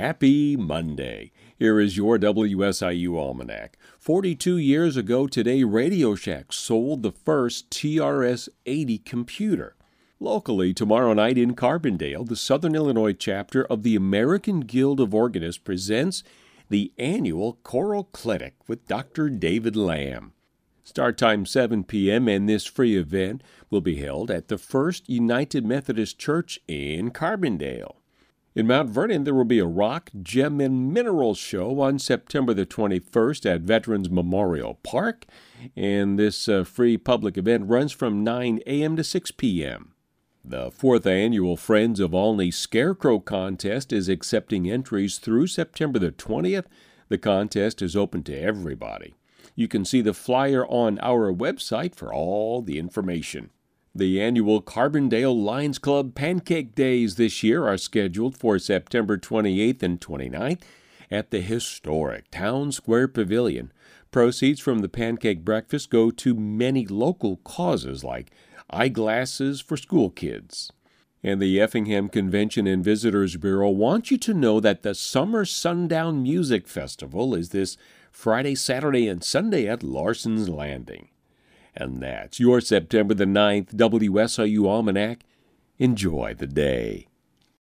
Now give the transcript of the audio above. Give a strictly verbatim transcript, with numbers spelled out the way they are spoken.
Happy Monday. Here is your W S I U Almanac. forty-two years ago today, Radio Shack sold the first T R S eighty computer. Locally, tomorrow night in Carbondale, the Southern Illinois chapter of the American Guild of Organists presents the annual Choral Clinic with Doctor David Lamb. Start time seven p.m. and this free event will be held at the First United Methodist Church in Carbondale. In Mount Vernon, there will be a rock, gem, and mineral show on September the twenty-first at Veterans Memorial Park, and this uh, free public event runs from nine a.m. to six p.m. The fourth annual Friends of Olney Scarecrow Contest is accepting entries through September the twentieth. The contest is open to everybody. You can see the flyer on our website for all the information. The annual Carbondale Lions Club Pancake Days this year are scheduled for September twenty-eighth and twenty-ninth at the historic Town Square Pavilion. Proceeds from the pancake breakfast go to many local causes like eyeglasses for school kids. And the Effingham Convention and Visitors Bureau wants you to know that the Summer Sundown Music Festival is this Friday, Saturday, and Sunday at Larson's Landing. And that's your September the ninth W S I U Almanac. Enjoy the day.